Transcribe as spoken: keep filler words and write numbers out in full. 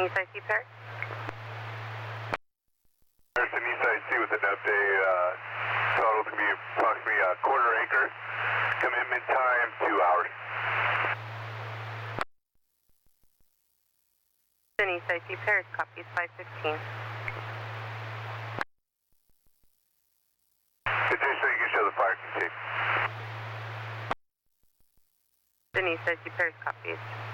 East I C Paris. Harrison, East I C with an update. Uh, total to be approximately a quarter acre. Commitment time, two hours. East I C Paris, copies five fifteen. Additionally, you can show the fire containment. East I C Paris, copies.